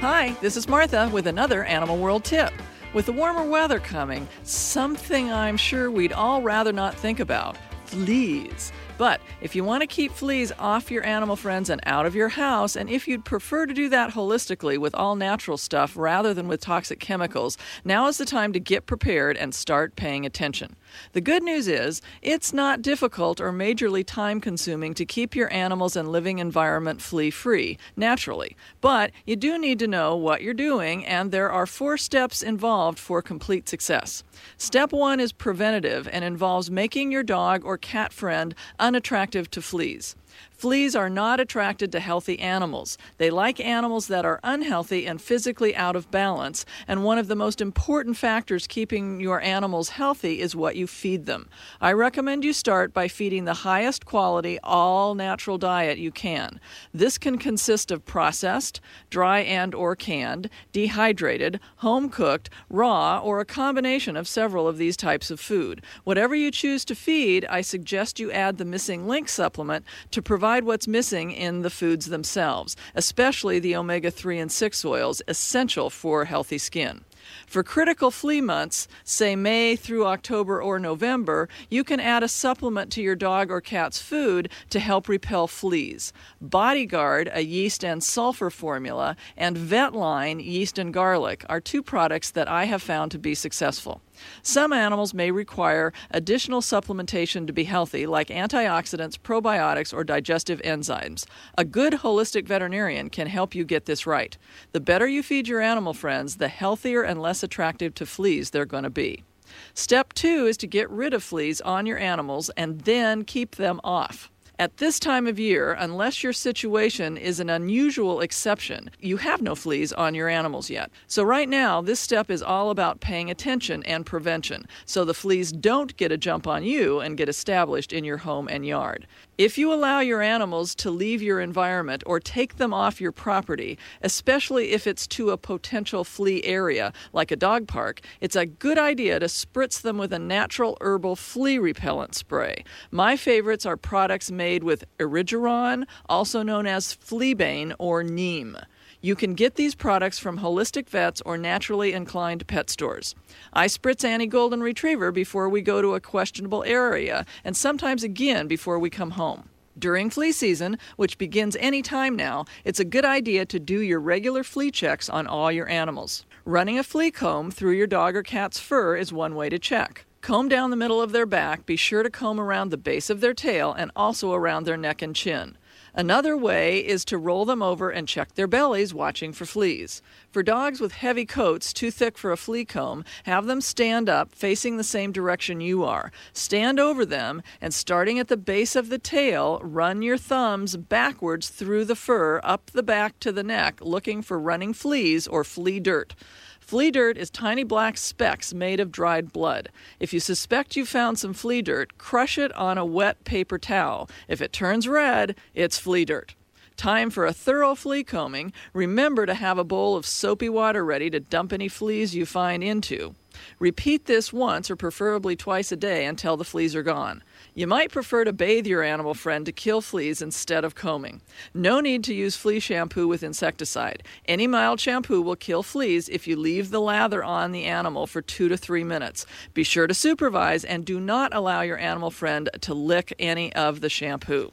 Hi, this is Martha with another Animal World tip. With the warmer weather coming, something I'm sure we'd all rather not think about: fleas. But if you want to keep fleas off your animal friends and out of your house, and if you'd prefer to do that holistically with all natural stuff rather than with toxic chemicals, now is the time to get prepared and start paying attention. The good news is, it's not difficult or majorly time-consuming to keep your animals and living environment flea-free, naturally. But you do need to know what you're doing, and there are 4 steps involved for complete success. Step 1 is preventative and involves making your dog or cat friend unattractive to fleas. Fleas are not attracted to healthy animals. They like animals that are unhealthy and physically out of balance, and one of the most important factors keeping your animals healthy is what you feed them. I recommend you start by feeding the highest quality, all-natural diet you can. This can consist of processed, dry and or canned, dehydrated, home-cooked, raw, or a combination of several of these types of food. Whatever you choose to feed, I suggest you add the Missing Link supplement to provide what's missing in the foods themselves, especially the omega-3 and 6 oils essential for healthy skin. For critical flea months, say May through October or November, you can add a supplement to your dog or cat's food to help repel fleas. Bodyguard, a yeast and sulfur formula, and Vetline, yeast and garlic, are 2 products that I have found to be successful. Some animals may require additional supplementation to be healthy, like antioxidants, probiotics, or digestive enzymes. A good holistic veterinarian can help you get this right. The better you feed your animal friends, the healthier and less attractive to fleas they're going to be. Step 2 is to get rid of fleas on your animals and then keep them off. At this time of year, unless your situation is an unusual exception, you have no fleas on your animals yet. So right now, this step is all about paying attention and prevention, so the fleas don't get a jump on you and get established in your home and yard. If you allow your animals to leave your environment or take them off your property, especially if it's to a potential flea area, like a dog park, it's a good idea to spritz them with a natural herbal flea repellent spray. My favorites are products made with Erigeron, also known as Fleabane or Neem. You can get these products from holistic vets or naturally inclined pet stores. I spritz Annie Golden Retriever before we go to a questionable area, and sometimes again before we come home. During flea season, which begins any time now, it's a good idea to do your regular flea checks on all your animals. Running a flea comb through your dog or cat's fur is one way to check. Comb down the middle of their back, be sure to comb around the base of their tail and also around their neck and chin. Another way is to roll them over and check their bellies, watching for fleas. For dogs with heavy coats too thick for a flea comb, have them stand up facing the same direction you are. Stand over them and, starting at the base of the tail, run your thumbs backwards through the fur up the back to the neck, looking for running fleas or flea dirt. Flea dirt is tiny black specks made of dried blood. If you suspect you found some flea dirt, crush it on a wet paper towel. If it turns red, it's flea dirt. Time for a thorough flea combing. Remember to have a bowl of soapy water ready to dump any fleas you find into. Repeat this once or preferably twice a day until the fleas are gone. You might prefer to bathe your animal friend to kill fleas instead of combing. No need to use flea shampoo with insecticide. Any mild shampoo will kill fleas if you leave the lather on the animal for 2 to 3 minutes. Be sure to supervise and do not allow your animal friend to lick any of the shampoo.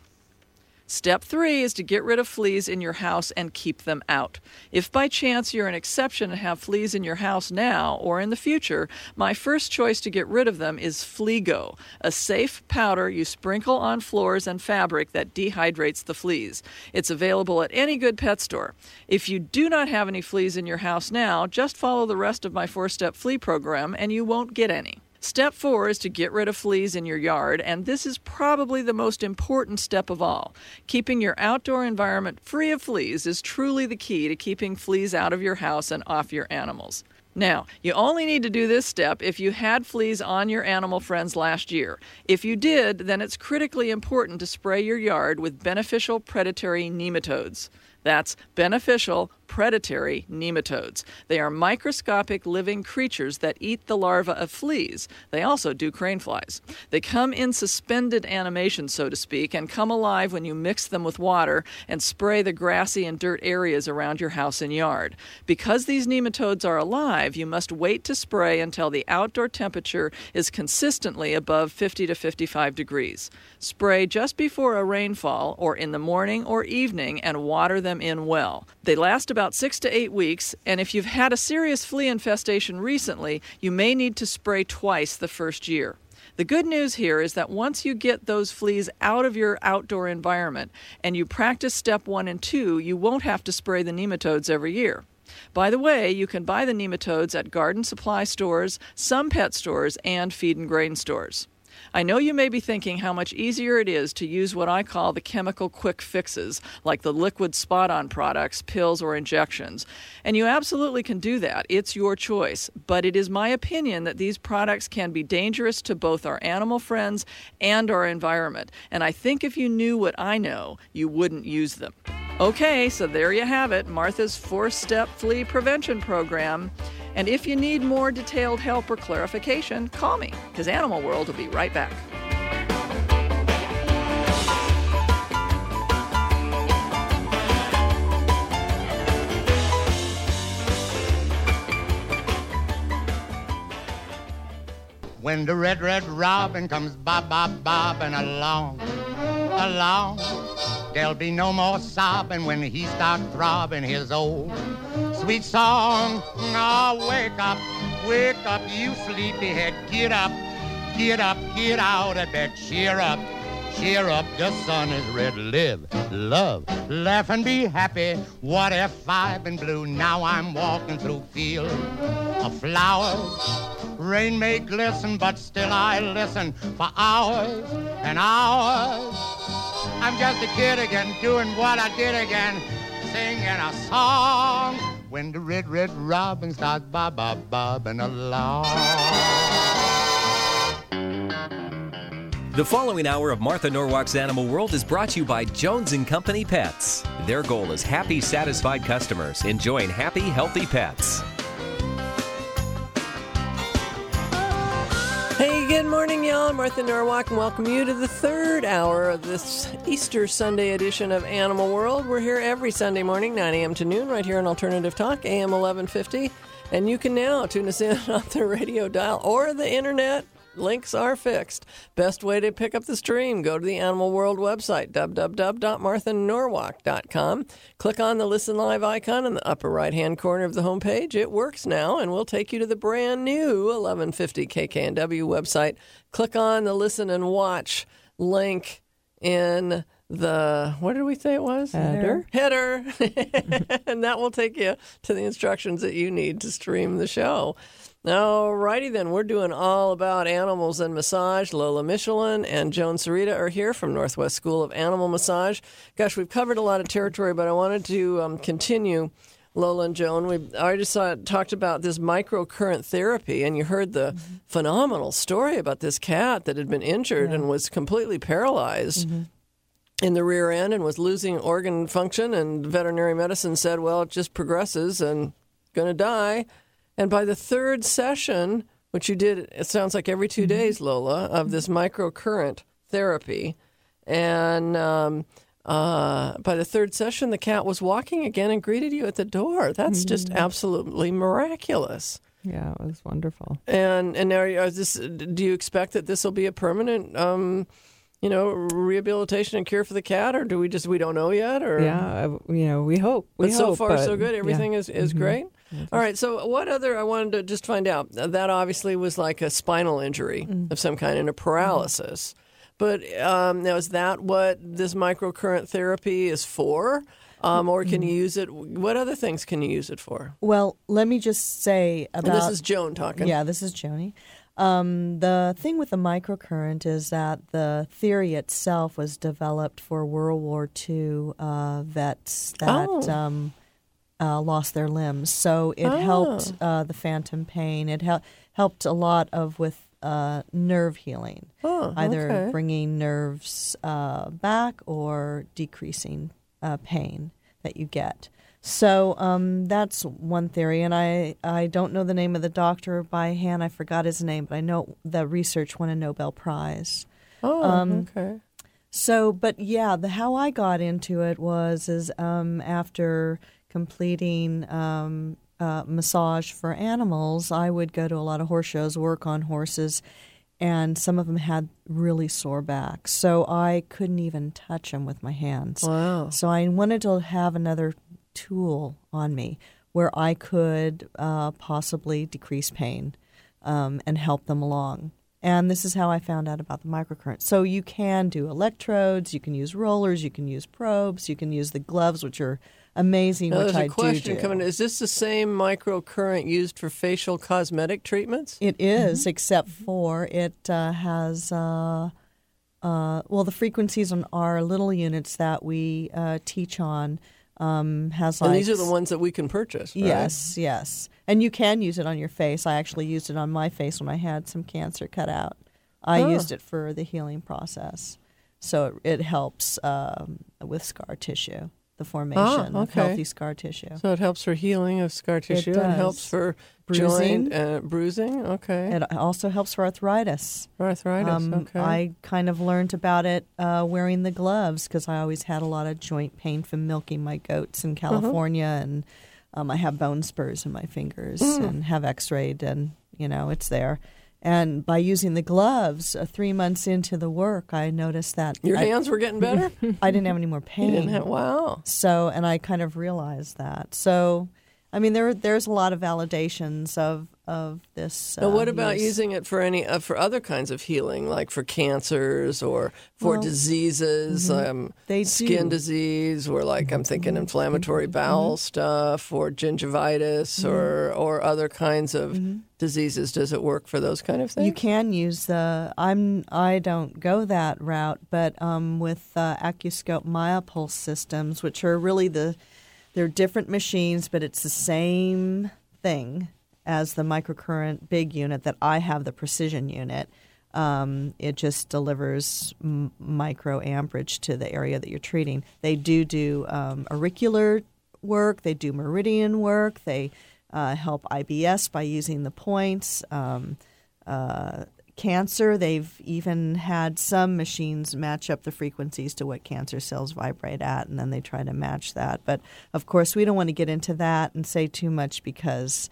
Step 3 is to get rid of fleas in your house and keep them out. If by chance you're an exception and have fleas in your house now or in the future, my first choice to get rid of them is Fleago, a safe powder you sprinkle on floors and fabric that dehydrates the fleas. It's available at any good pet store. If you do not have any fleas in your house now, just follow the rest of my 4-step flea program and you won't get any. Step 4 is to get rid of fleas in your yard, and this is probably the most important step of all. Keeping your outdoor environment free of fleas is truly the key to keeping fleas out of your house and off your animals. Now, you only need to do this step if you had fleas on your animal friends last year. If you did, then it's critically important to spray your yard with beneficial predatory nematodes. That's beneficial predatory nematodes. They are microscopic living creatures that eat the larvae of fleas. They also do crane flies. They come in suspended animation, so to speak, and come alive when you mix them with water and spray the grassy and dirt areas around your house and yard. Because these nematodes are alive, you must wait to spray until the outdoor temperature is consistently above 50 to 55 degrees. Spray just before a rainfall or in the morning or evening and water them in well. They last about 6 to 8 weeks, and if you've had a serious flea infestation recently, you may need to spray twice the first year. The good news here is that once you get those fleas out of your outdoor environment and you practice step 1 and 2, you won't have to spray the nematodes every year. By the way, you can buy the nematodes at garden supply stores, some pet stores, and feed and grain stores. I know you may be thinking how much easier it is to use what I call the chemical quick fixes, like the liquid spot-on products, pills, or injections. And you absolutely can do that. It's your choice. But it is my opinion that these products can be dangerous to both our animal friends and our environment. And I think if you knew what I know, you wouldn't use them. Okay, so there you have it, Martha's 4-step flea prevention program. And if you need more detailed help or clarification, call me, because Animal World will be right back. When the red, red robin comes bobbing along, there'll be no more sobbing when he starts throbbing his old sweet song. Oh, wake up, you sleepyhead. Get up, get out of bed. Cheer up, the sun is red. Live, love, laugh and be happy. What if I've been blue? Now I'm walking through fields of flowers. Rain may glisten, but still I listen for hours and hours. I'm just a kid again, doing what I did again, singing a song. When the red, red robin starts bobbing along. The following hour of Martha Norwalk's Animal World is brought to you by Jones & Company Pets. Their goal is happy, satisfied customers enjoying happy, healthy pets. Hey, good morning, y'all. I'm Martha Norwalk, and welcome you to the third hour of this Easter Sunday edition of Animal World. We're here every Sunday morning, 9 a.m. to noon, right here on Alternative Talk, AM 1150. And you can now tune us in on the radio dial or the internet. Links are fixed. Best way to pick up the stream, go to the Animal World website, www.marthanorwalk.com. Click on the Listen Live icon in the upper right-hand corner of the homepage. It works now, and we'll take you to the brand new 1150 KKNW website. Click on the Listen and Watch link in the, what did we say it was? Header. And that will take you to the instructions that you need to stream the show. All righty then, we're doing all about animals and massage. Lola Michelin and Joan Sarita are here from Northwest School of Animal Massage. Gosh, we've covered a lot of territory, but I wanted to continue, Lola and Joan. We already talked about this microcurrent therapy, and you heard the phenomenal story about this cat that had been injured and was completely paralyzed in the rear end and was losing organ function, and veterinary medicine said, well, it just progresses and going to die. And by the third session, which you did, it sounds like every 2 days, Lola, of this microcurrent therapy, and by the third session, the cat was walking again and greeted you at the door. That's just absolutely miraculous. Yeah, it was wonderful. And now, do you expect that this will be a permanent, rehabilitation and cure for the cat, or do we don't know yet? Or we hope. So far, so good. Everything is great. All right, so what other, I wanted to just find out, that obviously was like a spinal injury of some kind and a paralysis. But now, is that what this microcurrent therapy is for? Or can you use it, what other things can you use it for? Well, let me just say about... And this is Joan talking. Yeah, this is Joni. The thing with the microcurrent is that the theory itself was developed for World War II vets that... lost their limbs. So it helped the phantom pain. It helped a lot with nerve healing, either bringing nerves back or decreasing pain that you get. So that's one theory, and I don't know the name of the doctor by hand. I forgot his name, but I know the research won a Nobel Prize. Oh, okay. So, but yeah, how I got into it was after completing massage for animals, I would go to a lot of horse shows, work on horses, and some of them had really sore backs. So I couldn't even touch them with my hands. Wow. So I wanted to have another tool on me where I could possibly decrease pain and help them along. And this is how I found out about the microcurrent. So you can do electrodes, you can use rollers, you can use probes, you can use the gloves, which are amazing, Now, which there's I a question do. coming. Is this the same microcurrent used for facial cosmetic treatments? It is, except for it has, the frequencies on our little units that we teach on has like... And these are the ones that we can purchase, right? Yes. And you can use it on your face. I actually used it on my face when I had some cancer cut out. I used it for the healing process. So it helps with scar tissue, the formation of healthy scar tissue. So it helps for healing of scar tissue. It helps for bruising. Joint bruising. Okay. It also helps for arthritis. Arthritis. Okay. I kind of learned about it wearing the gloves because I always had a lot of joint pain from milking my goats in California, and I have bone spurs in my fingers and have x-rayed, and, it's there. And by using the gloves, 3 months into the work, I noticed that... Your hands were getting better? I didn't have any more pain. Wow. So, and I kind of realized that. So, I mean, there's a lot of validations of this. Now, what about use. using it for any for other kinds of healing, like for cancers or for diseases, skin disease, or like I'm thinking inflammatory bowel stuff, or gingivitis, or other kinds of diseases? Does it work for those kind of things? You can use I don't go that route, but with Accuscope Myopulse systems, which are really they're different machines, but it's the same thing as the microcurrent big unit that I have, the precision unit. It just delivers micro amperage to the area that you're treating. They do auricular work. They do meridian work. They help IBS by using the points. Cancer, they've even had some machines match up the frequencies to what cancer cells vibrate at, and then they try to match that. But, of course, we don't want to get into that and say too much because,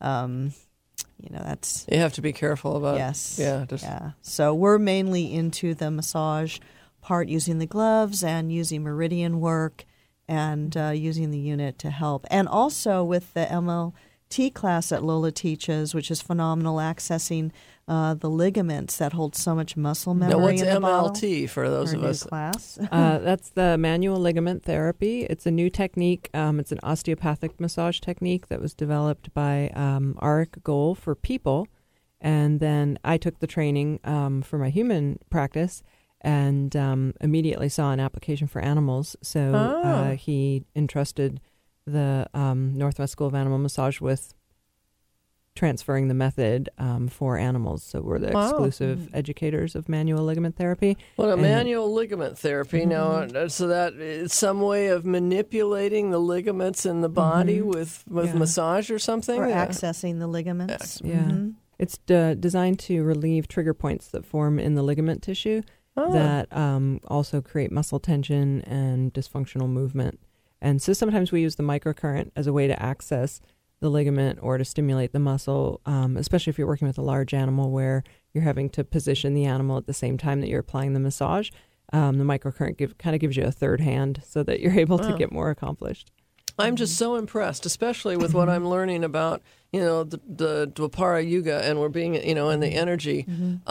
that's... You have to be careful about... Yes. Yeah. So we're mainly into the massage part, using the gloves and using meridian work and using the unit to help. And also with the MLT class that Lola teaches, which is phenomenal, accessing the ligaments that hold so much muscle memory. Now, what's in the MLT for those of us? Class. That's the manual ligament therapy. It's a new technique. It's an osteopathic massage technique that was developed by Arik Goel for people. And then I took the training for my human practice and immediately saw an application for animals. So he entrusted the Northwest School of Animal Massage with transferring the method for animals. So we're the exclusive educators of manual ligament therapy. Well, manual ligament therapy, now, so that is some way of manipulating the ligaments in the body with massage or something? Or accessing the ligaments. Yeah. It's designed to relieve trigger points that form in the ligament tissue that also create muscle tension and dysfunctional movement. And so sometimes we use the microcurrent as a way to access the ligament or to stimulate the muscle, especially if you're working with a large animal where you're having to position the animal at the same time that you're applying the massage. The microcurrent kind of gives you a third hand so that you're able to get more accomplished. I'm just so impressed, especially with what I'm learning about, the Dwapara Yuga, and we're being, in the energy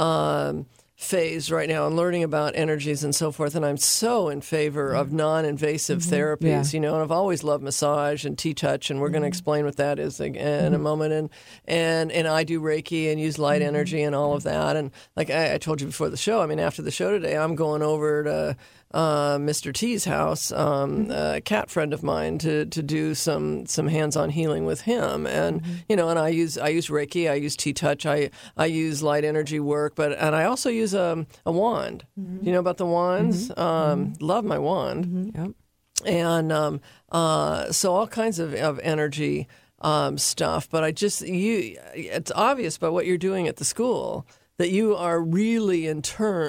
phase right now and learning about energies and so forth. And I'm so in favor of non-invasive therapies, and I've always loved massage and T-touch, and we're going to explain what that is in a moment. And I do Reiki and use light energy and all of that. And like I told you before the show, after the show today, I'm going over to Mr. T's house, a cat friend of mine, to do some hands-on healing with him, and and I use Reiki, I use T-touch, I use light energy work, and I also use a wand. Do you know about the wands? Love my wand. Yep. And so all kinds of energy stuff. But it's obvious by what you're doing at the school that you are really in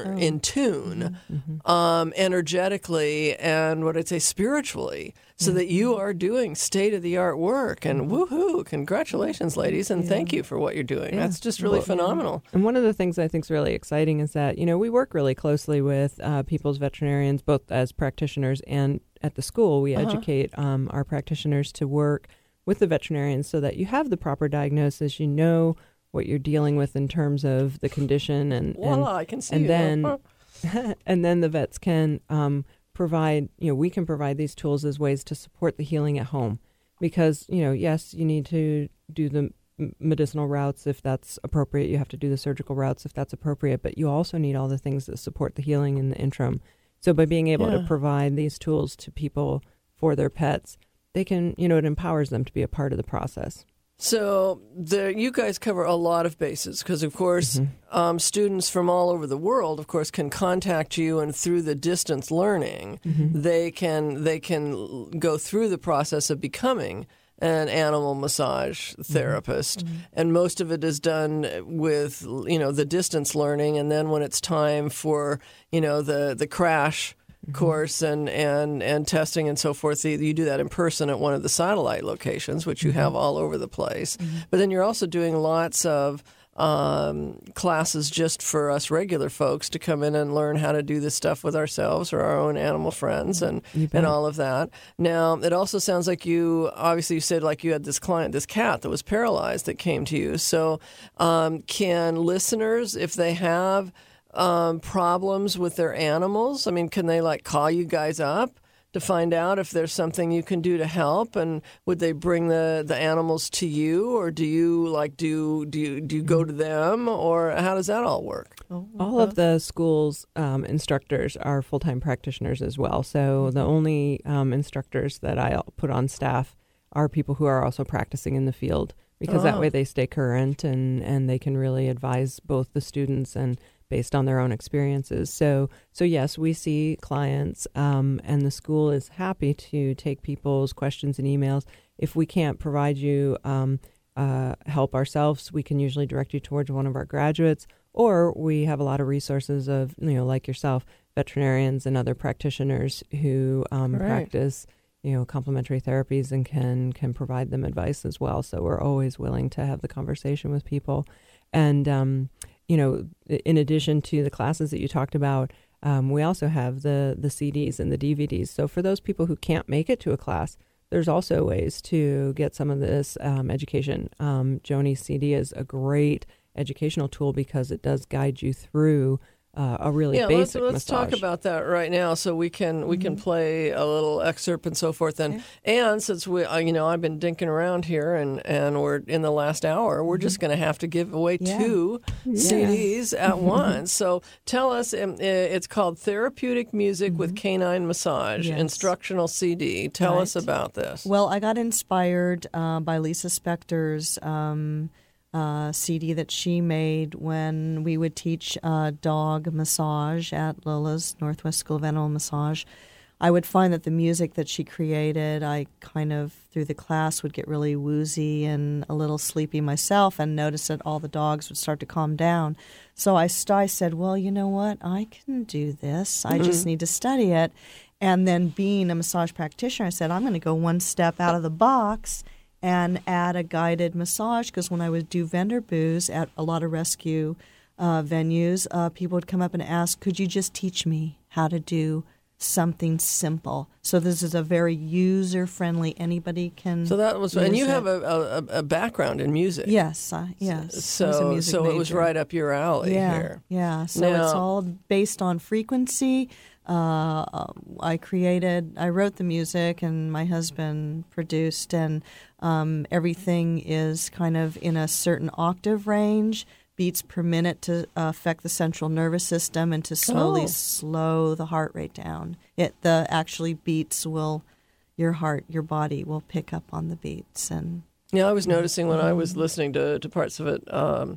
tune energetically and what I'd say spiritually, so that you are doing state-of-the-art work. And woohoo, congratulations, ladies, and thank you for what you're doing. That's just really phenomenal. And one of the things I think is really exciting is that, we work really closely with people's veterinarians, both as practitioners and at the school. We educate our practitioners to work with the veterinarians so that you have the proper diagnosis, what you're dealing with in terms of the condition, and I can see then and then the vets can provide, we can provide these tools as ways to support the healing at home, because yes, you need to do the medicinal routes if that's appropriate, you have to do the surgical routes if that's appropriate, but you also need all the things that support the healing in the interim. So by being able to provide these tools to people for their pets, they can, it empowers them to be a part of the process. So you guys cover a lot of bases because, of course, students from all over the world, of course, can contact you, and through the distance learning, they can go through the process of becoming an animal massage therapist. And most of it is done with, the distance learning. And then when it's time for, the crash course and testing and so forth, you do that in person at one of the satellite locations, which you have all over the place. But then you're also doing lots of classes just for us regular folks to come in and learn how to do this stuff with ourselves or our own animal friends and all of that. Now, it also sounds like you said like you had this cat that was paralyzed that came to you. So can listeners, if they have problems with their animals, can they call you guys up to find out if there's something you can do to help? And would they bring the animals to you, or do you go to them, or how does that all work? All of the school's instructors are full-time practitioners as well. So the only instructors that I put on staff are people who are also practicing in the field, because that way they stay current and they can really advise both the students and based on their own experiences. So yes, we see clients, and the school is happy to take people's questions and emails. If we can't provide you help ourselves, we can usually direct you towards one of our graduates, or we have a lot of resources of, like yourself, veterinarians and other practitioners who practice, complementary therapies and can provide them advice as well. So we're always willing to have the conversation with people. And in addition to the classes that you talked about, we also have the CDs and the DVDs. So for those people who can't make it to a class, there's also ways to get some of this education. Joni's CD is a great educational tool because it does guide you through a really basic massage. Let's talk about that right now, so we can play a little excerpt and so forth. And since we, I've been dinking around here, and we're in the last hour, we're just going to have to give away 2 CDs at once. So tell us, it's called Therapeutic Music with Canine Massage, instructional CD. Tell us about this. Well, I got inspired by Lisa Spector's CD that she made when we would teach dog massage at Lola's Northwest School of Animal Massage. I would find that the music that she created, I kind of, through the class, would get really woozy and a little sleepy myself, and notice that all the dogs would start to calm down. So I said, well, you know what? I can do this. I just need to study it. And then being a massage practitioner, I said, I'm going to go one step out of the box and add a guided massage, because when I would do vendor booths at a lot of rescue venues, people would come up and ask, could you just teach me how to do something simple? So this is a very user-friendly, anybody can. So that was, and you have a background in music. Yes, yes. So it was right up your alley here. Yeah, so it's all based on frequency. I wrote the music, and my husband produced, and everything is kind of in a certain octave range, beats per minute to affect the central nervous system and to slowly slow the heart rate down. Actually beats your body will pick up on the beats. And I was noticing when I was listening to parts of it,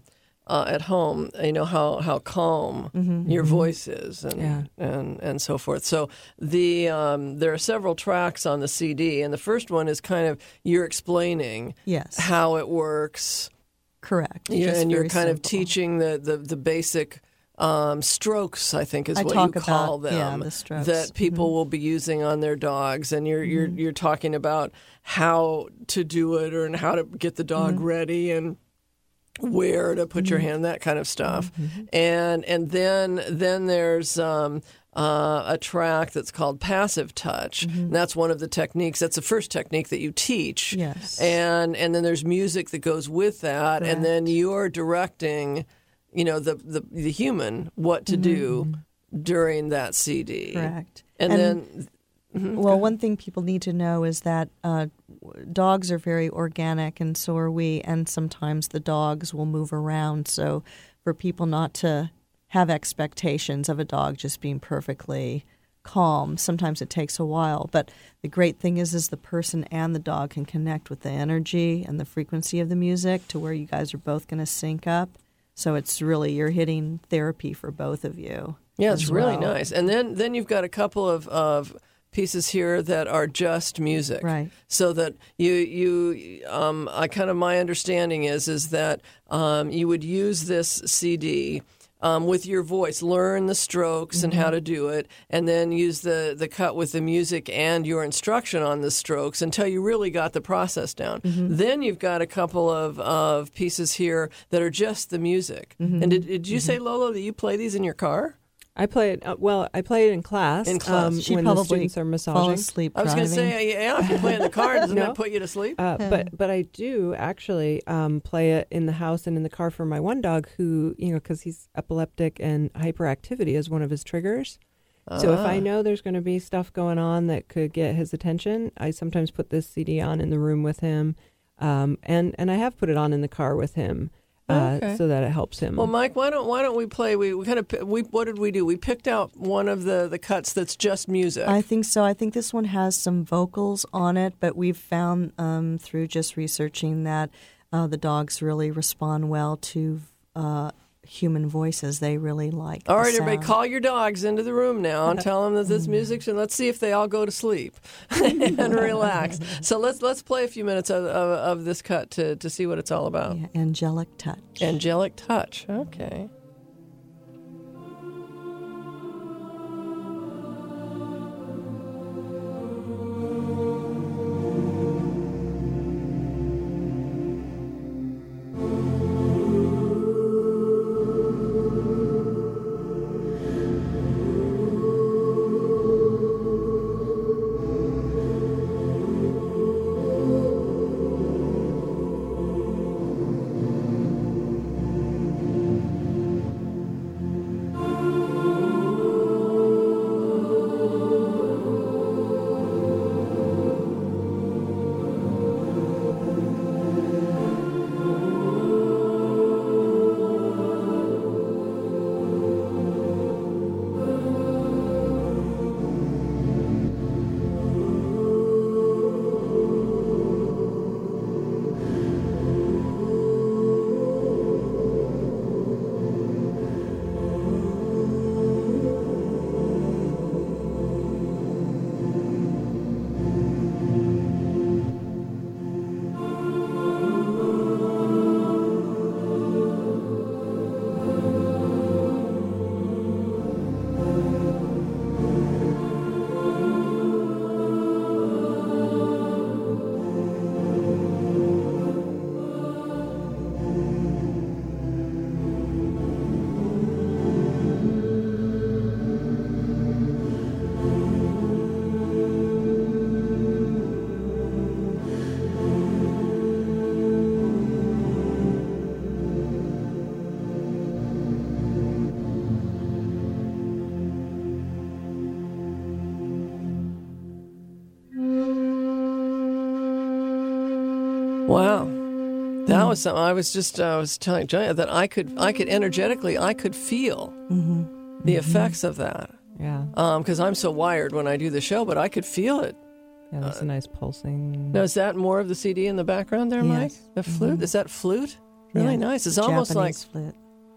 at home, you know how calm your voice is, and so forth. So there are several tracks on the CD, and the first one is kind of you're explaining how it works. Correct. Yeah, and you're kind of simple. teaching the basic strokes, I think is what you call them, the strokes. that people will be using on their dogs, and you're talking about how to do it and how to get the dog ready and where to put your hand, that kind of stuff. And then there's a track that's called passive touch. And that's one of the techniques. That's the first technique that you teach. Yes. And then there's music that goes with that. Correct. And then you're directing, you know, the human what to do during that CD. Correct. And then... Well, one thing people need to know is that dogs are very organic, and so are we, and sometimes the dogs will move around. So for people not to have expectations of a dog just being perfectly calm, sometimes it takes a while. But the great thing is the person and the dog can connect with the energy and the frequency of the music to where you guys are both going to sync up. So it's really, you're hitting therapy for both of you. Yeah, it's really nice. And then you've got a couple of pieces here that are just music, right? So that my understanding is that you would use this CD with your voice, learn the strokes and how to do it, and then use the cut with the music and your instruction on the strokes until you really got the process down. Then you've got a couple of pieces here that are just the music. And did you say, Lolo, that you play these in your car? I play it. I play it in class. She when probably the students are massaging. fall asleep. I was going to say, if you play in the car, doesn't that put you to sleep? But I do actually play it in the house and in the car for my one dog, who, you know, because he's epileptic and hyperactivity is one of his triggers. So if I know there's going to be stuff going on that could get his attention, I sometimes put this CD on in the room with him, and I have put it on in the car with him. So that it helps him. Well, Mike, why don't we play? What did we do? We picked out one of the cuts that's just music. I think so. I think this one has some vocals on it, but we've found through just researching that the dogs really respond well to human voices. They really like. All right, everybody, call your dogs into the room now and tell them that this music's, and let's see if they all go to sleep and relax. So let's play a few minutes of this cut to see what it's all about. Yeah, Angelic Touch. Angelic Touch. Okay. Wow. That was something. I was telling Joanna that I could energetically, I could feel the effects of that. Yeah. Because I'm so wired when I do the show, but I could feel it. Yeah, that's a nice pulsing. Now, is that more of the CD in the background there, Mike? Yes. The flute? Is that flute? Really nice. It's almost like Japanese flute.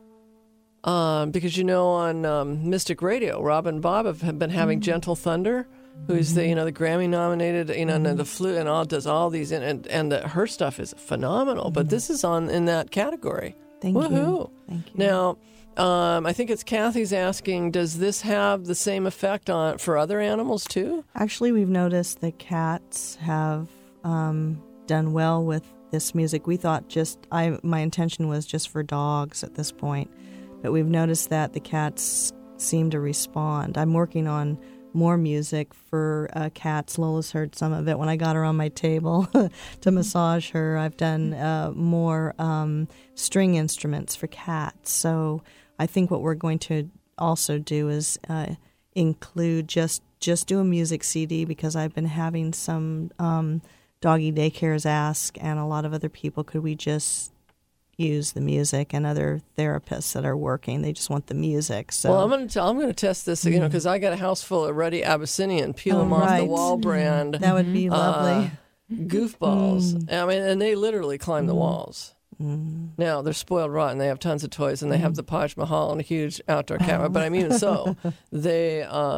because on Mystic Radio, Rob and Bob have been having Gentle Thunder, who's the the Grammy nominated, and the flute and does all these, and her stuff is phenomenal. But this is in that category. Thank Woohoo. you. Thank you. Now, I think it's Kathy's asking, does this have the same effect for other animals too? Actually, we've noticed that cats have done well with this music. We thought my intention was just for dogs at this point, but we've noticed that the cats seem to respond. I'm working on more music for cats. Lola's heard some of it when I got her on my table to massage her. I've done more string instruments for cats. So I think what we're going to also do is include just do a music CD, because I've been having some doggy daycares ask, and a lot of other people, could we just use the music, and other therapists that are working, they just want the music. So I'm going to test this, because I got a house full of Ruddy Abyssinian, peel them off the wall brand. That would be lovely. Goofballs. I mean, and they literally climb the walls. Now, they're spoiled rotten. They have tons of toys, and they have the Taj Mahal and a huge outdoor camera. But I mean, so they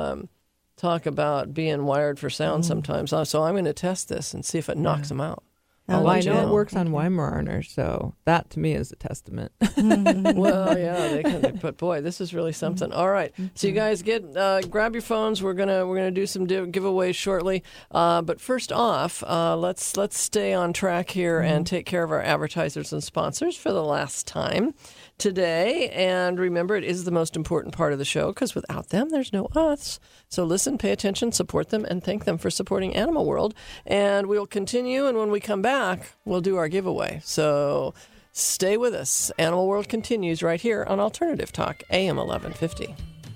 talk about being wired for sound sometimes. So I'm going to test this and see if it knocks them out. Well, I know it works on Weimaraner, so that to me is a testament. Well, yeah, they can. But boy, this is really something. All right, so you guys grab your phones. We're gonna do some giveaways shortly. But first off, let's stay on track here and take care of our advertisers and sponsors for the last time today. And remember, it is the most important part of the show, because without them, there's no us. So listen, pay attention, support them, and thank them for supporting Animal World. And we'll continue, and when we come back, we'll do our giveaway. So stay with us. Animal World continues right here on Alternative Talk, AM 1150.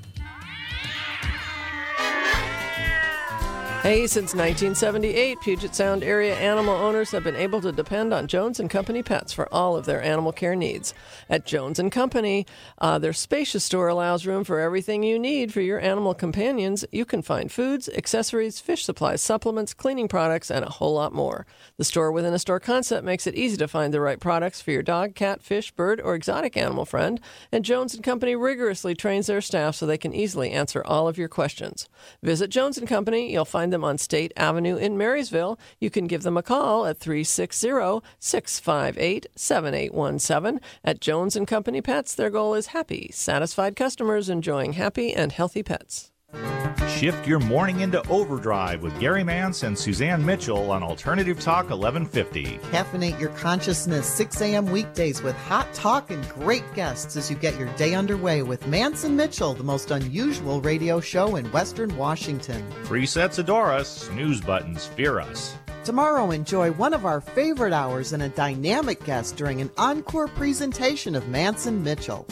Hey, since 1978, Puget Sound area animal owners have been able to depend on Jones & Company Pets for all of their animal care needs. At Jones & Company, their spacious store allows room for everything you need for your animal companions. You can find foods, accessories, fish supplies, supplements, cleaning products, and a whole lot more. The store-within-a-store concept makes it easy to find the right products for your dog, cat, fish, bird, or exotic animal friend, and Jones & Company rigorously trains their staff so they can easily answer all of your questions. Visit Jones & Company. You'll find them on State Avenue in Marysville. You can give them a call at 360-658-7817. At Jones & Company Pets, their goal is happy, satisfied customers enjoying happy and healthy pets. Shift your morning into overdrive with Gary Mance and Suzanne Mitchell on Alternative Talk 1150. Caffeinate your consciousness 6 a.m. weekdays with hot talk and great guests as you get your day underway with Mance and Mitchell, the most unusual radio show in Western Washington. Presets adore us, snooze buttons fear us. Tomorrow, enjoy one of our favorite hours and a dynamic guest during an encore presentation of Mance and Mitchell.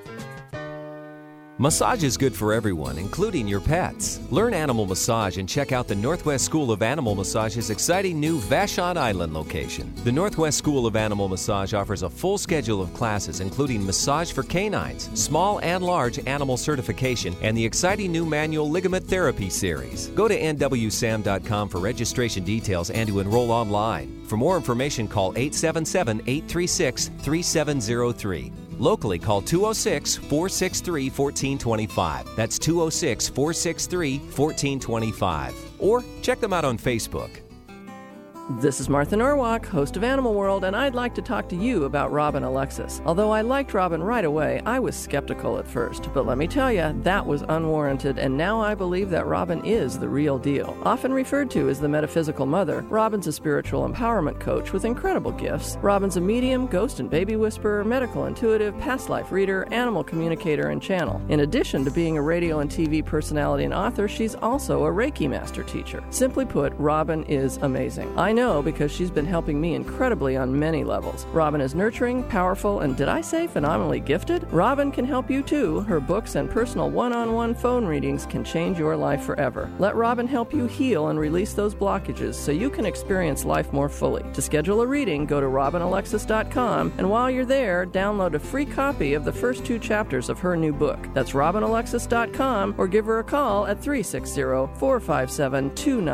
Massage is good for everyone, including your pets. Learn animal massage and check out the Northwest School of Animal Massage's exciting new Vashon Island location. The Northwest School of Animal Massage offers a full schedule of classes, including massage for canines, small and large animal certification, and the exciting new manual ligament therapy series. Go to nwsam.com for registration details and to enroll online. For more information, call 877-836-3703. Locally, call 206-463-1425. That's 206-463-1425. Or check them out on Facebook. This is Martha Norwalk, host of Animal World, and I'd like to talk to you about Robin Alexis. Although I liked Robin right away, I was skeptical at first. But let me tell you, that was unwarranted, and now I believe that Robin is the real deal. Often referred to as the metaphysical mother, Robin's a spiritual empowerment coach with incredible gifts. Robin's a medium, ghost and baby whisperer, medical intuitive, past life reader, animal communicator, and channel. In addition to being a radio and TV personality and author, she's also a Reiki master teacher. Simply put, Robin is amazing. I know because she's been helping me incredibly on many levels. Robin is nurturing, powerful, and did I say phenomenally gifted? Robin can help you too. Her books and personal one-on-one phone readings can change your life forever. Let Robin help you heal and release those blockages so you can experience life more fully. To schedule a reading, go to robinalexis.com, and while you're there, download a free copy of the first 2 chapters of her new book. That's robinalexis.com, or give her a call at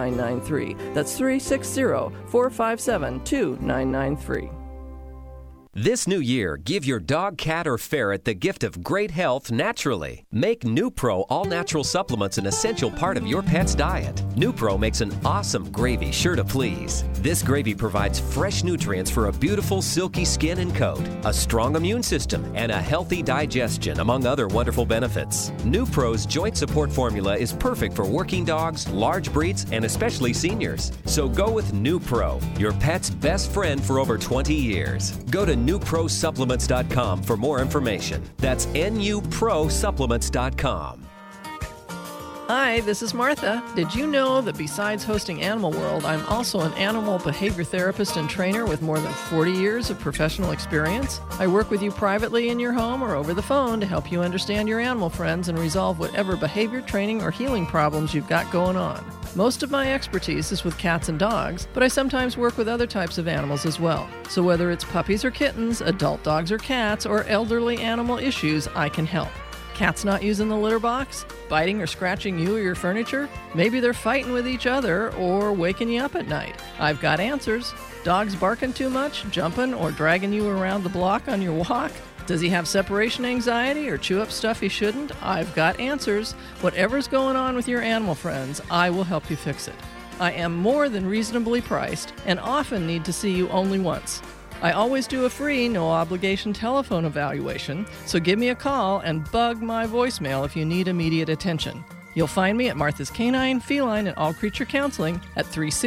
360-457-2993. That's 360-457-2993. This new year, give your dog, cat, or ferret the gift of great health naturally. Make NuPro all-natural supplements an essential part of your pet's diet. NuPro makes an awesome gravy sure to please. This gravy provides fresh nutrients for a beautiful, silky skin and coat, a strong immune system, and a healthy digestion, among other wonderful benefits. NuPro's joint support formula is perfect for working dogs, large breeds, and especially seniors. So go with NuPro, your pet's best friend for over 20 years. Go to NuProSupplements.com for more information. That's NuProSupplements.com. Hi, this is Martha. Did you know that besides hosting Animal World, I'm also an animal behavior therapist and trainer with more than 40 years of professional experience? I work with you privately in your home or over the phone to help you understand your animal friends and resolve whatever behavior training or healing problems you've got going on. Most of my expertise is with cats and dogs, but I sometimes work with other types of animals as well. So whether it's puppies or kittens, adult dogs or cats, or elderly animal issues, I can help. Cats not using the litter box? Biting or scratching you or your furniture? Maybe they're fighting with each other or waking you up at night. I've got answers. Dogs barking too much, jumping, or dragging you around the block on your walk? Does he have separation anxiety or chew up stuff he shouldn't? I've got answers. Whatever's going on with your animal friends, I will help you fix it. I am more than reasonably priced and often need to see you only once. I always do a free, no-obligation telephone evaluation, so give me a call and bug my voicemail if you need immediate attention. You'll find me at Martha's Canine, Feline, and All Creature Counseling at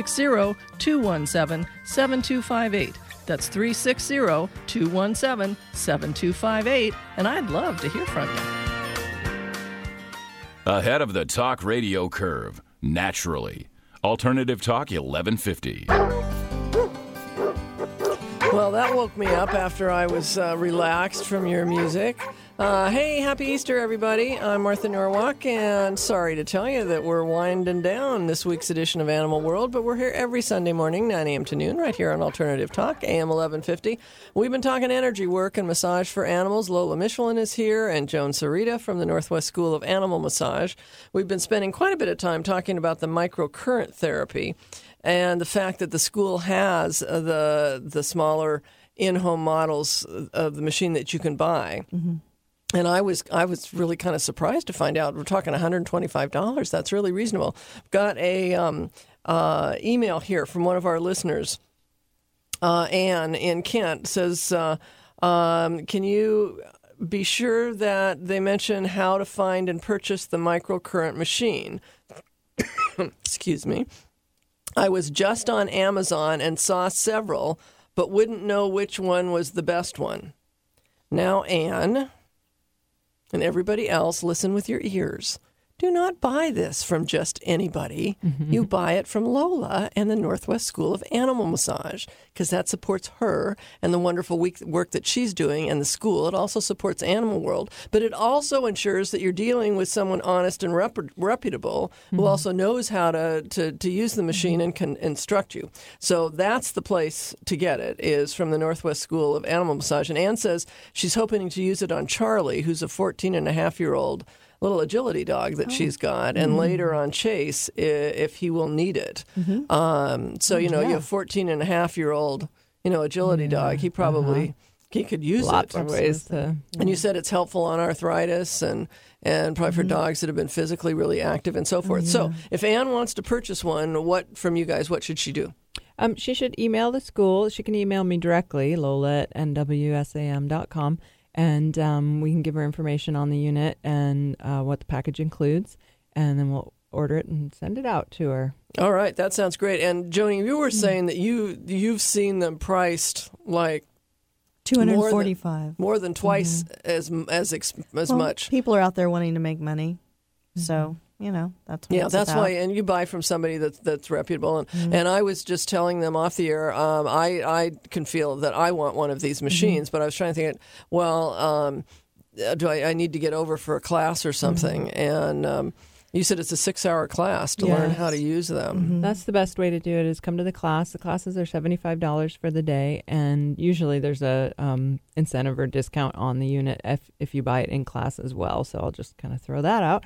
360-217-7258. That's 360-217-7258, and I'd love to hear from you. Ahead of the talk radio curve, naturally. Alternative Talk 1150. Well, that woke me up after I was relaxed from your music. Hey, happy Easter, everybody. I'm Martha Norwalk, and sorry to tell you that we're winding down this week's edition of Animal World, but we're here every Sunday morning, 9 a.m. to noon, right here on Alternative Talk, AM 1150. We've been talking energy work and massage for animals. Lola Michelin is here, and Joan Sarita from the Northwest School of Animal Massage. We've been spending quite a bit of time talking about the microcurrent therapy and the fact that the school has the smaller in-home models of the machine that you can buy. Mm-hmm. And I was really kind of surprised to find out we're talking $125. That's really reasonable. Got a email here from one of our listeners, Anne in Kent, says, can you be sure that they mention how to find and purchase the microcurrent machine? Excuse me. I was just on Amazon and saw several, but wouldn't know which one was the best one. Now, Anne, and everybody else, listen with your ears. Do not buy this from just anybody. Mm-hmm. You buy it from Lola and the Northwest School of Animal Massage, because that supports her and the wonderful work that she's doing and the school. It also supports Animal World, but it also ensures that you're dealing with someone honest and reputable who also knows how to use the machine and can instruct you. So that's the place to get it, is from the Northwest School of Animal Massage. And Anne says she's hoping to use it on Charlie, who's a 14-and-a-half-year-old little agility dog that she's got, and later on Chase, if he will need it. Mm-hmm. So, you have 14-and-a-half-year-old, agility dog. He probably he could use lots it. of ways to. And you said it's helpful on arthritis and probably for dogs that have been physically really active and so forth. So if Anne wants to purchase one, from you guys, what should she do? She should email the school. She can email me directly, lola@nwsam.com. And we can give her information on the unit and what the package includes, and then we'll order it and send it out to her. All right, that sounds great. And Joni, you were saying that you've seen them priced like $245, more than twice as much. People are out there wanting to make money, so. That's what that's why. And you buy from somebody that's reputable. And I was just telling them off the air, I can feel that I want one of these machines, but I was trying to think, do I need to get over for a class or something? And you said it's a 6-hour class to learn how to use them. Mm-hmm. That's the best way to do it, is come to the class. The classes are $75 for the day, and usually there's a incentive or discount on the unit if you buy it in class as well. So I'll just kind of throw that out.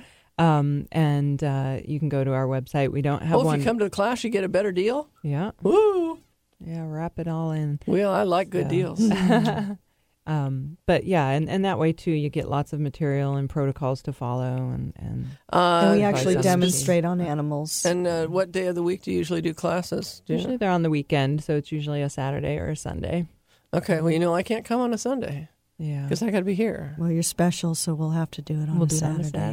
You can go to our website. We don't have one. If you come to the class, you get a better deal? Yeah. Woo! Yeah, wrap it all in. Well, I like good deals. But yeah, and that way too, you get lots of material and protocols to follow, and we actually demonstrate on animals. And what day of the week do you usually do classes? Usually they're on the weekend, so it's usually a Saturday or a Sunday. Okay, well, I can't come on a Sunday. Yeah, because I got to be here. Well, you're special, so we'll have to do it on a Saturday.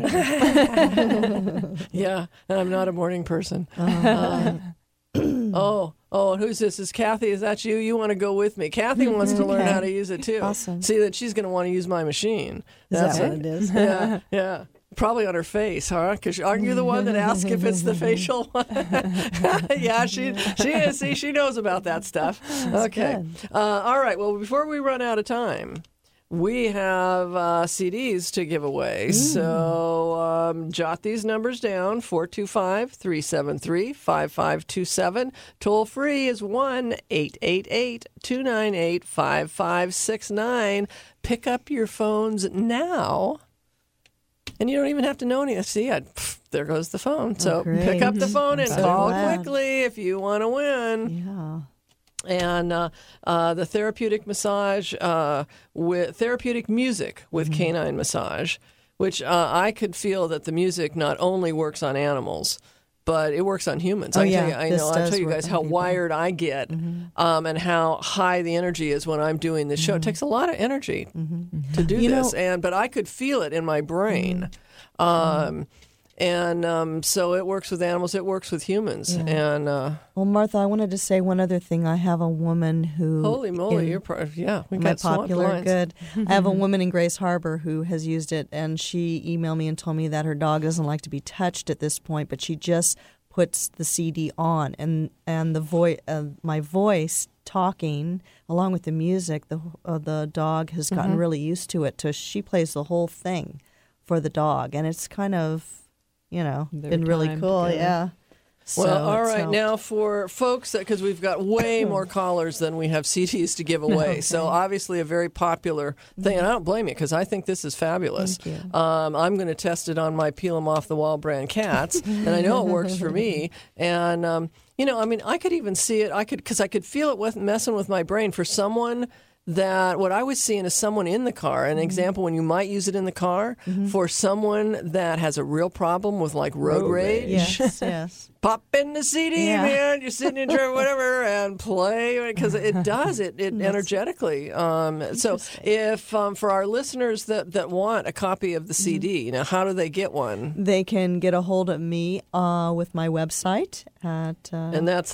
Yeah, and I'm not a morning person. And who's this? Is Kathy? Is that you? You want to go with me? Kathy wants to learn how to use it too. Awesome. See that she's going to want to use my machine. That's what it is. Yeah. Probably on her face, huh? Because aren't you the one that asked if it's the facial one? Yeah, she is. See, she knows about that stuff. Okay. All right. Well, before we run out of time, we have CDs to give away. So jot these numbers down, 425-373-5527. Toll free is 1-888-298-5569. Pick up your phones now. And you don't even have to know anything. See, there goes the phone. So pick up the phone and call quickly if you want to win. Yeah. And the therapeutic massage with therapeutic music with canine massage, which I could feel that the music not only works on animals, but it works on humans. I'll tell you guys how wired I get, and how high the energy is when I'm doing this show. It takes a lot of energy to do this, but I could feel it in my brain. So it works with animals. It works with humans. Yeah. And well, Martha, I wanted to say one other thing. I have a woman who holy moly, we got popular good. I have a woman in Grace Harbor who has used it, and she emailed me and told me that her dog doesn't like to be touched at this point, but she just puts the CD on, and the my voice talking along with the music. The dog has gotten really used to it. So she plays the whole thing for the dog, and it's kind of been really cool. Together. Yeah. Well, all right. Now for folks, because we've got way more callers than we have CDs to give away. Okay. So obviously a very popular thing. And I don't blame you because I think this is fabulous. Thank you. I'm going to test it on my Peel 'em Off the Wall brand cats. And I know it works for me. And, I could even see it. Because I could feel it messing with my brain for someone that what I was seeing is someone in the car, an example when you might use it in the car, for someone that has a real problem with like road rage. Yes. Pop in the CD, man. You're sitting in your whatever and play because it does it energetically. So if for our listeners that want a copy of the CD, how do they get one? They can get a hold of me with my website at and that's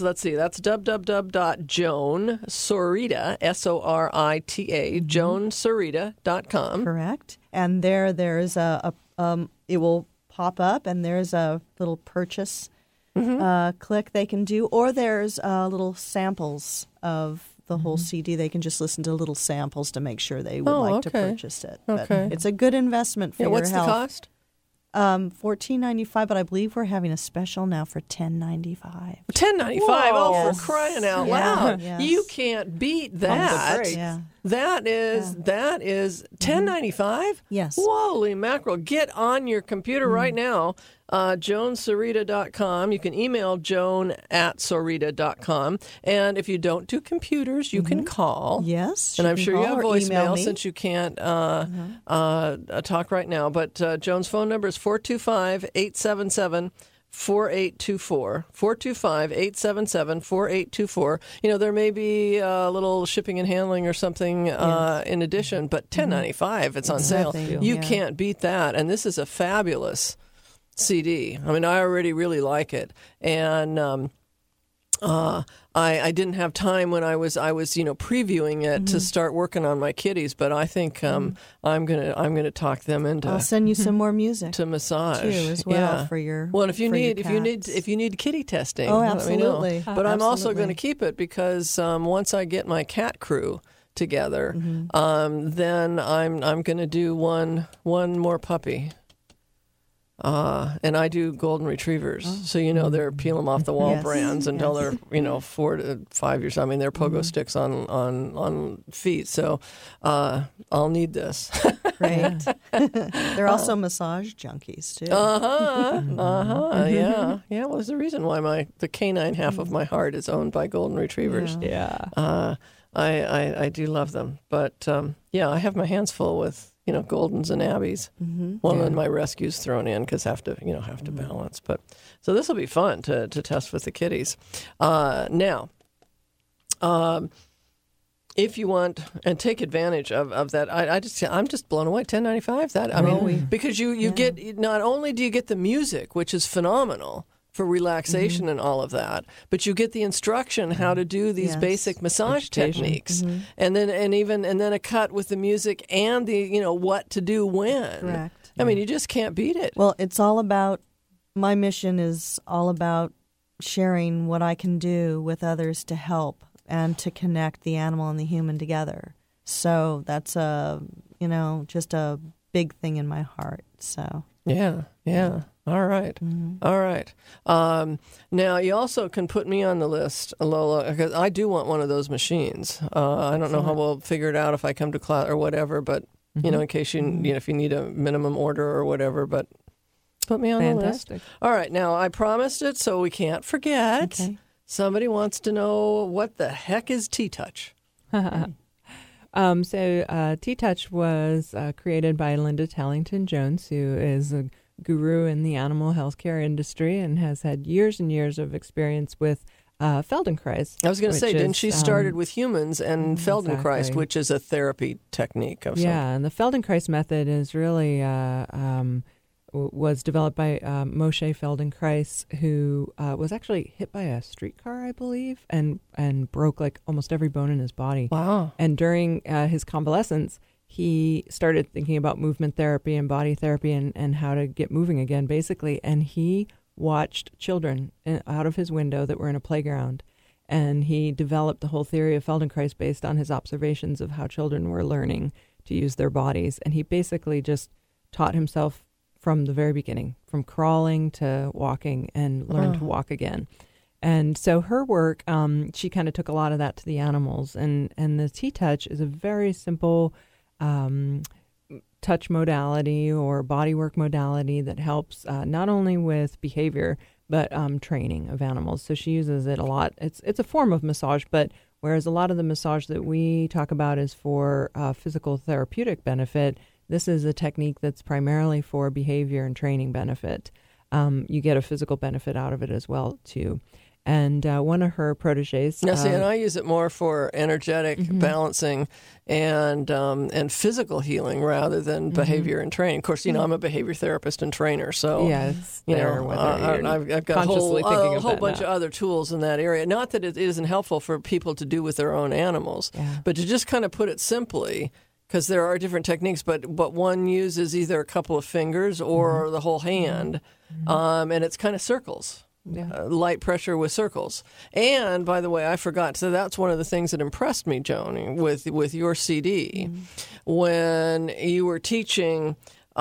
www.joansorita SORITA joansorita.com. Correct. And there's it will pop up, and there's a little purchase click they can do, or there's little samples of the whole CD. They can just listen to little samples to make sure they would like to purchase it. But it's a good investment for your what's health. What's the cost? $14.95, but I believe we're having a special now for $10.95. $10.95! Oh, for crying out loud! Yes. You can't beat that. Yeah. That is $10.95. Yes. Holy mackerel! Get on your computer right now. JoanSorita.com. You can email Joan@Sorita.com. And if you don't do computers, you can call. Yes. And I'm sure you have voicemail since you can't talk right now. But Joan's phone number is 425-877-4824. 425-877-4824. There may be a little shipping and handling or something in addition, but $10.95, it's on sale. You can't beat that. And this is a fabulous CD. I already really like it. And I didn't have time when I was previewing it to start working on my kitties, but I think I'm gonna talk them into. I'll send you some more music to massage too as well for your. Well, if you need kitty testing, absolutely. Let me know. But I'm also going to keep it because once I get my cat crew together, then I'm going to do one more puppy. And I do golden retrievers, so they're peel them off the wall brands until they're 4 to 5 years. They're pogo sticks on feet. So I'll need this. Great. They're also massage junkies too. Yeah. Well, there's a reason why the canine half of my heart is owned by golden retrievers. Yeah. I do love them, but I have my hands full with Goldens and Abbeys. Well, then my rescue's thrown in because have to balance. But so this will be fun to test with the kitties. Now, if you want and take advantage of that, I'm just blown away. $10.95. Because you get, not only do you get the music, which is phenomenal for relaxation and all of that, but you get the instruction how to do these basic massage techniques, and then a cut with the music and the what to do when. Correct. I mean, you just can't beat it. Well, it's all about, my mission is all about sharing what I can do with others to help and to connect the animal and the human together. So that's just a big thing in my heart. So yeah. All right. All right. Now, you also can put me on the list, Lola, because I do want one of those machines. I don't know how we'll figure it out if I come to class or whatever, but, in case if you need a minimum order or whatever, but put me on the list. All right. Now, I promised it, so we can't forget. Okay. Somebody wants to know what the heck is T-Touch? T-Touch was created by Linda Tallington-Jones, who is a guru in the animal healthcare industry and has had years and years of experience with Feldenkrais. I was going to say, didn't she started with humans and Feldenkrais, which is a therapy technique of and the Feldenkrais method is really was developed by Moshe Feldenkrais, who was actually hit by a streetcar, I believe, and broke like almost every bone in his body. Wow! And during his convalescence, he started thinking about movement therapy and body therapy and how to get moving again, basically. And he watched children out of his window that were in a playground. And he developed the whole theory of Feldenkrais based on his observations of how children were learning to use their bodies. And he basically just taught himself from the very beginning, from crawling to walking, and learned to walk again. And so her work, she kind of took a lot of that to the animals. And the T-Touch is a very simple touch modality or bodywork modality that helps not only with behavior but training of animals. So she uses it a lot. It's a form of massage, but whereas a lot of the massage that we talk about is for physical therapeutic benefit, this is a technique that's primarily for behavior and training benefit. You get a physical benefit out of it as well too. And one of her proteges. Now, see, and I use it more for energetic balancing and physical healing rather than behavior and training. Of course, I'm a behavior therapist and trainer, so I've got a whole bunch of other tools in that area. Not that it isn't helpful for people to do with their own animals, but to just kind of put it simply. Because there are different techniques, but one uses either a couple of fingers or the whole hand, and it's kind of circles. Light pressure with circles. And by the way, I forgot. So that's one of the things that impressed me, Joni, with your CD when you were teaching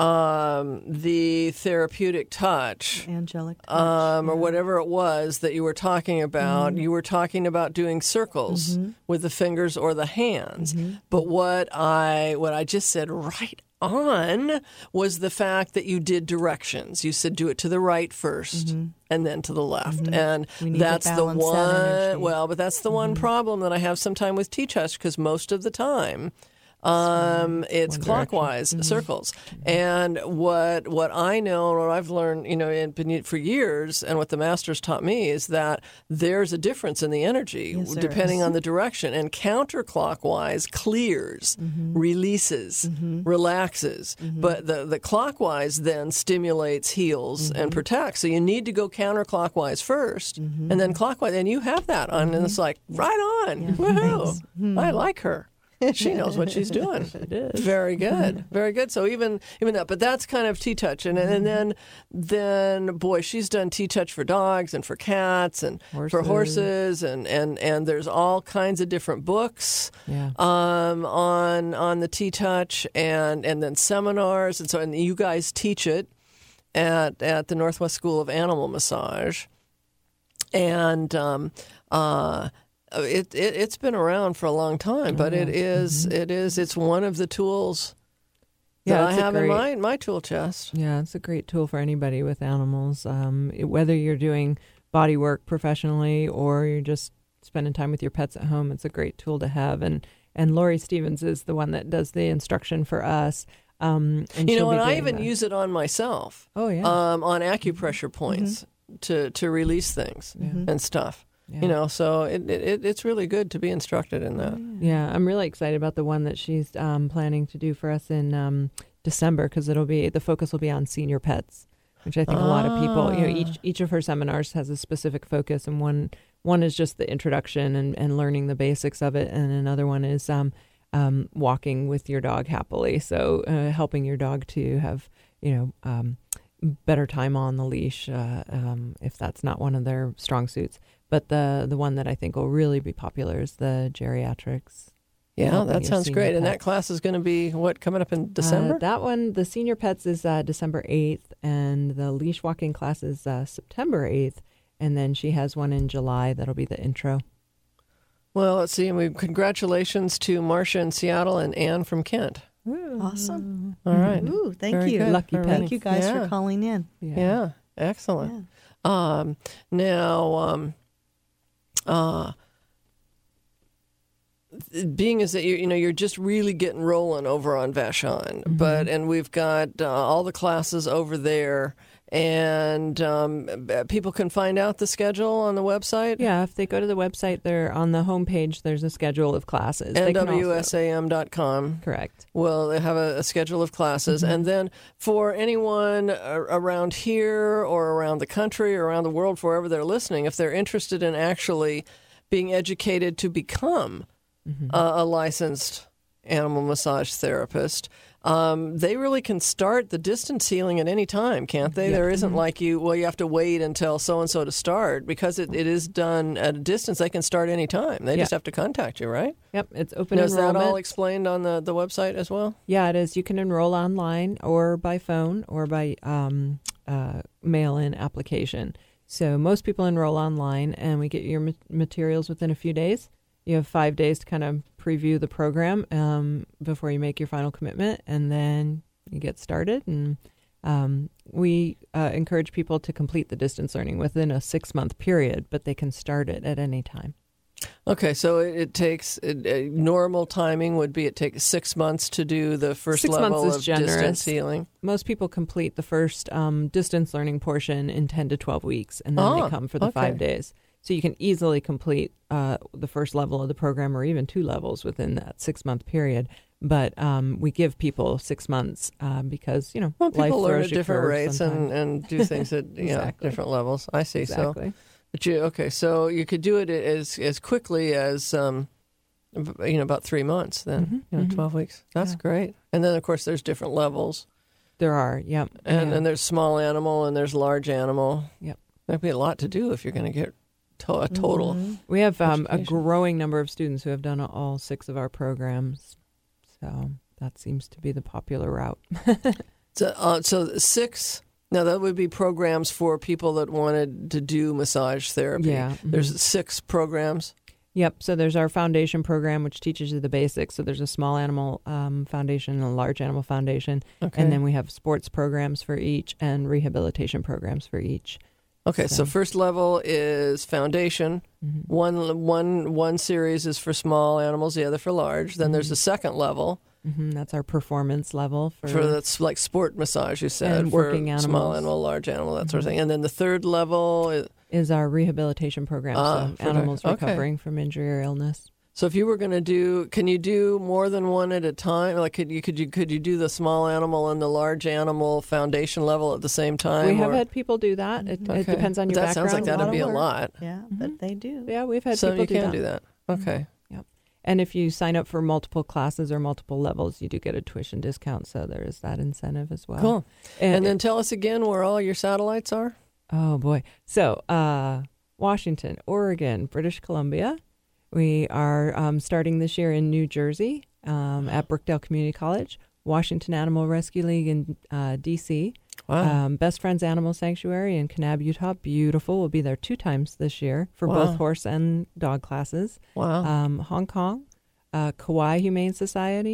the therapeutic touch, angelic touch, or whatever it was that you were talking about. You were talking about doing circles with the fingers or the hands. But what I just said right on was the fact that you did directions. You said do it to the right first and then to the left. And that's the one, but that's the one problem that I have sometime with T-Touch, because most of the time it's clockwise circles. And what I know and what I've learned, for years, and what the masters taught me is that there's a difference in the energy depending on the direction. And counterclockwise clears, releases, relaxes. But the clockwise then stimulates, heals, and protects. So you need to go counterclockwise first, and then clockwise. And you have that on, and it's like, right on. Woohoo! I like her. She knows what she's doing. Very good. Very good. So even that, but that's kind of T-Touch. And then boy, she's done T-Touch for dogs and for cats and for horses and there's all kinds of different books on the T-Touch and then seminars. And you guys teach it at the Northwest School of Animal Massage. And it's been around for a long time, but it's one of the tools that I have in my tool chest. Yeah, it's a great tool for anybody with animals. Whether you're doing body work professionally or you're just spending time with your pets at home, it's a great tool to have. And Lori Stevens is the one that does the instruction for us. And I even use it on myself. Oh, yeah. On acupressure points to release things and stuff. Yeah. So it's really good to be instructed in that. Yeah, I'm really excited about the one that she's planning to do for us in December, because the focus will be on senior pets, which I think a lot of people, each of her seminars has a specific focus, and one is just the introduction and learning the basics of it, and another one is walking with your dog happily, so helping your dog to have better time on the leash if that's not one of their strong suits. But the one that I think will really be popular is the geriatrics. Yeah, that sounds great. Pets. And that class is going to be, coming up in December? That one, the senior pets, is December 8th, and the leash walking class is September 8th, and then she has one in July that'll be the intro. Well, let's see. And congratulations to Marcia in Seattle and Anne from Kent. Ooh. Awesome. All right. Ooh, thank Very you. Good. Lucky pets. Thank you guys for calling in. Yeah. Excellent. Yeah. Being is that you're just really getting rolling over on Vashon, and we've got all the classes over there, and people can find out the schedule on the website. Yeah, if they go to the website, they're on the homepage. There's a schedule of classes. NWSAM.com. Correct. Well, they have a schedule of classes, and then for anyone around here or around the country or around the world, wherever they're listening, if they're interested in actually being educated to become a licensed animal massage therapist, they really can start the distance healing at any time, can't they? Yeah. There isn't like you have to wait until so-and-so to start, because it is done at a distance. They can start any time. They just have to contact you, right? Yep, it's open enrollment. Is that all explained on the website as well? Yeah, it is. You can enroll online or by phone or by mail-in application. So most people enroll online, and we get your materials within a few days. You have 5 days to kind of preview the program before you make your final commitment, and then you get started. And we encourage people to complete the distance learning within a 6-month period, but they can start it at any time. Okay, so it takes normal timing would be it takes 6 months to do the first 6 level months of is generous. Distance healing. Most people complete the first distance learning portion in 10 to 12 weeks, and then they come for the 5 days. So you can easily complete the first level of the program, or even 2 levels within that 6-month period. But we give people 6 months because, life people learn at throws you different curves rates and do things at Exactly. different levels. I see. Exactly. So you could do it as quickly as about 3 months. Then 12 weeks. That's great. And then of course there's different levels. There are. Yep. And there's small animal and there's large animal. Yep. There'd be a lot to do if you're going to get a total. We have a growing number of students who have done all 6 of our programs, so that seems to be the popular route. So 6. Now that would be programs for people that wanted to do massage therapy. Yeah, there's 6 programs. Yep. So there's our foundation program, which teaches you the basics. So there's a small animal foundation and a large animal foundation, and then we have sports programs for each and rehabilitation programs for each. Okay, so first level is foundation. One series is for small animals, the other for large. Then there's a second level. That's our performance level for that's like sport massage. You said and for working animals, small animal, large animal, that sort of thing. And then the third level is our rehabilitation program. So animals recovering from injury or illness. So if you were going to do, can you do more than one at a time? Like could you do the small animal and the large animal foundation level at the same time? We have had people do that. It depends on your background. That sounds like that'd be a lot. Yeah, but they do. Yeah, we've had people do that. So you can do that. Okay. Yep. And if you sign up for multiple classes or multiple levels, you do get a tuition discount. So there is that incentive as well. Cool. And then tell us again where all your satellites are. Oh boy. So Washington, Oregon, British Columbia. We are starting this year in New Jersey at Brookdale Community College, Washington Animal Rescue League in D.C., Best Friends Animal Sanctuary in Kanab, Utah. Beautiful. We'll be there 2 times this year for both horse and dog classes. Wow. Hong Kong, Kauai Humane Society,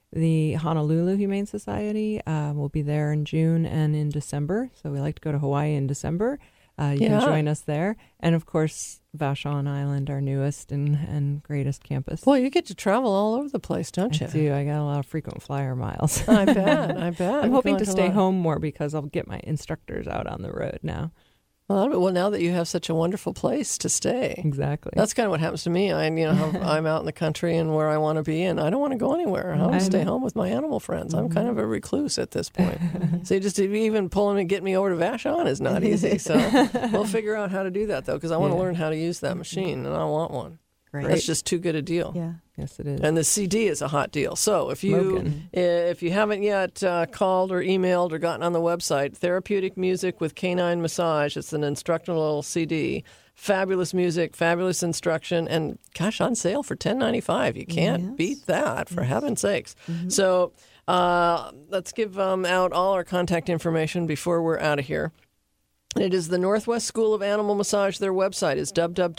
The Honolulu Humane Society will be there in June and in December. So we like to go to Hawaii in December. You can join us there. And, of course, Vashon Island, our newest and greatest campus. Well, you get to travel all over the place, don't you? I do. I got a lot of frequent flyer miles. I bet. I'm hoping to stay home more because I'll get my instructors out on the road now. Well, now that you have such a wonderful place to stay. Exactly. That's kind of what happens to me. I'm out in the country and where I want to be, and I don't want to go anywhere. I want to stay home with my animal friends. I'm kind of a recluse at this point. So just even pulling and getting me over to Vashon is not easy. So we'll figure out how to do that, though, because I want to learn how to use that machine, and I want one. Great. That's just too good a deal. Yeah. Yes, it is. And the CD is a hot deal. So if you haven't yet called or emailed or gotten on the website, Therapeutic Music with Canine Massage, it's an instructional CD. Fabulous music, fabulous instruction, and gosh, on sale for $10.95. You can't beat that, for heaven's sakes. Mm-hmm. So let's give out all our contact information before we're out of here. It is the Northwest School of Animal Massage. Their website is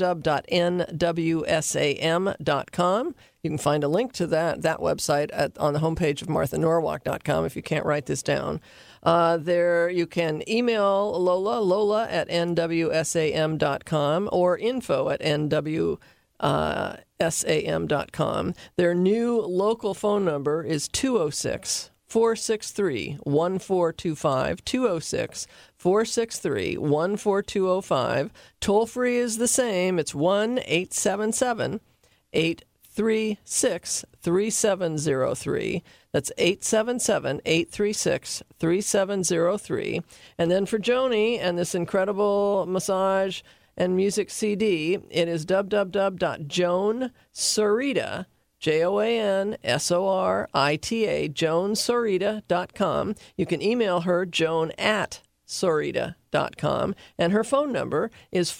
www.nwsam.com. You can find a link to that website on the homepage of marthanorwalk.com if you can't write this down. There you can email Lola at nwsam.com or info@nwsam.com. Their new local phone number is 206-463-1425, 206-463-14205. Toll free is the same. It's 1-877-836-3703. That's 877-836-3703. And then for Joni and this incredible massage and music CD, it is www.joansorita.com. JOANSORITA, JoanSorita.com. You can email her, joan@sorita.com. And her phone number is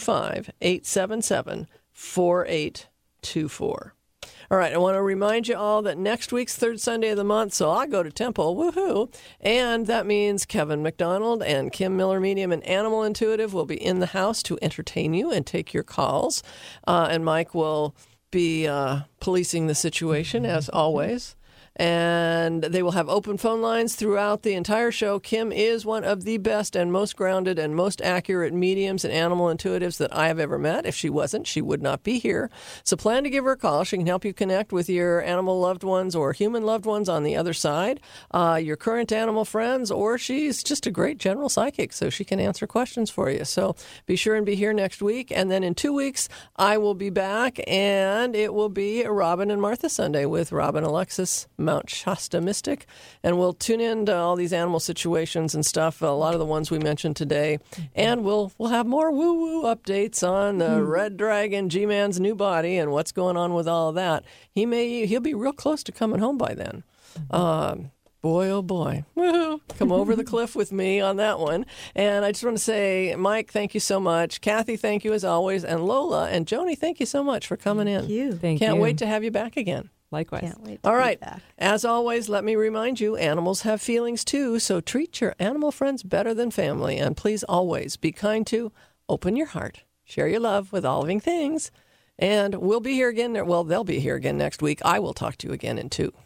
425-877-4824. All right, I want to remind you all that next week's third Sunday of the month, so I go to Temple, woohoo, and that means Kevin McDonald and Kim Miller Medium and Animal Intuitive will be in the house to entertain you and take your calls, and Mike will be policing the situation, as always. And they will have open phone lines throughout the entire show. Kim is one of the best and most grounded and most accurate mediums and animal intuitives that I have ever met. If she wasn't, she would not be here. So plan to give her a call. She can help you connect with your animal loved ones or human loved ones on the other side, your current animal friends, or she's just a great general psychic, so she can answer questions for you. So be sure and be here next week. And then in 2 weeks, I will be back, and it will be a Robin and Martha Sunday with Robin Alexis, Mount Shasta Mystic, and we'll tune into all these animal situations and stuff, a lot of the ones we mentioned today, and we'll have more woo-woo updates on the Red Dragon, G-Man's new body, and what's going on with all of that. He'll be real close to coming home by then. Boy, oh boy. Woo-hoo. Come over the cliff with me on that one. And I just want to say, Mike, thank you so much. Kathy, thank you as always. And Lola and Joni, thank you so much for coming in. Thank you. Can't wait to have you back again. Likewise. Can't wait to All be right. back. As always, let me remind you, animals have feelings too, so treat your animal friends better than family. And please always be kind to, open your heart, share your love with all living things. And we'll be here again. Well, they'll be here again next week. I will talk to you again in 2.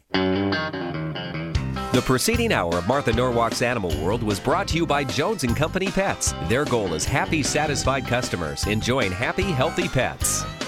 The preceding hour of Martha Norwalk's Animal World was brought to you by Jones & Company Pets. Their goal is happy, satisfied customers enjoying happy, healthy pets.